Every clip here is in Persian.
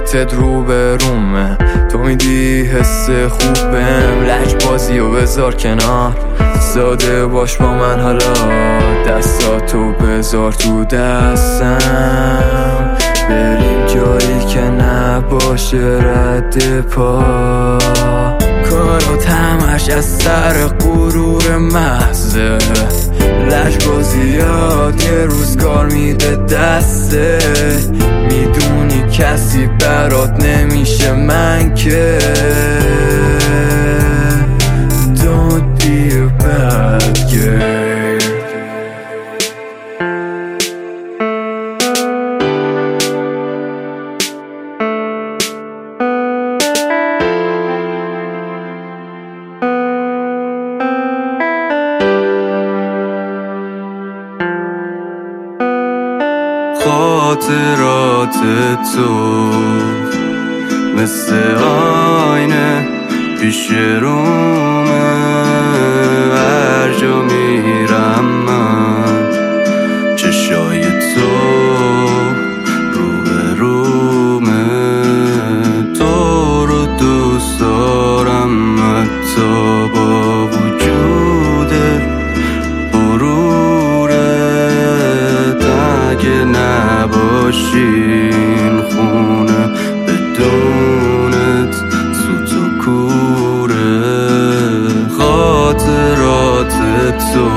صورتت رو به رومه، تو میدی حس خوب بهم. لجبازی و بذار کنار، ساده باش با من حالا. دستاتو بذار تو دستم، بریم جایی که نباشه رد پا. کارات همش از سر غرور محضه، لجبازیات یه روزگار میده دسته. میدونی کسی برات نمیشه من که. Don't be a bad girl. خاطرات تو مثل آینه پیش رومه، هر جا میرم من چشای تو رو به رومه. تو رو دوست دارم حتی با وجود غرورت. اگه نباشین خونه بدونت سوت و کوره. خاطرات تو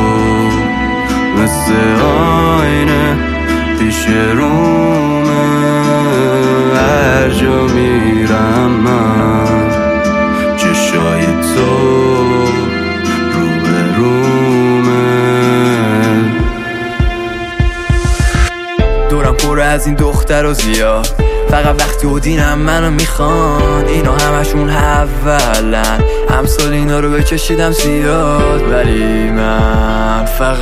مثل آینه پیش رومه، هر جا میرم من چشای تو رو به رومه. دورم پر از این دختر و زیاد، فقط وقتی و دینم منو میخوان. اینا همشون اولن، همسال اینا رو بکشیدم زیاد. ولی من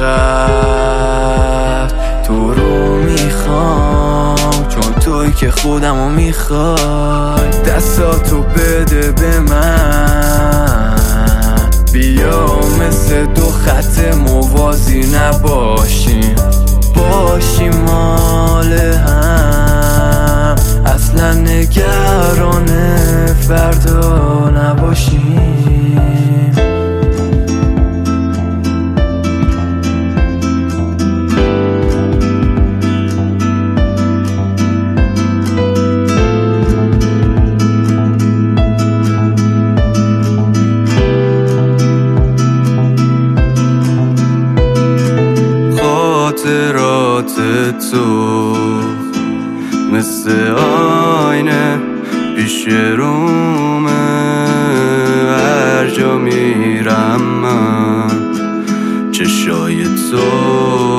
فقط تو رو میخوام، چون توی که خودمو میخوای. دستاتو بده به من، بیا مثل دو خط موازی نباشیم، باشیم مال هم. اصلا نگران فردا نباشیم. خاطرات تو مثل آینه پیش رومه، هر جا میرم من چشای تو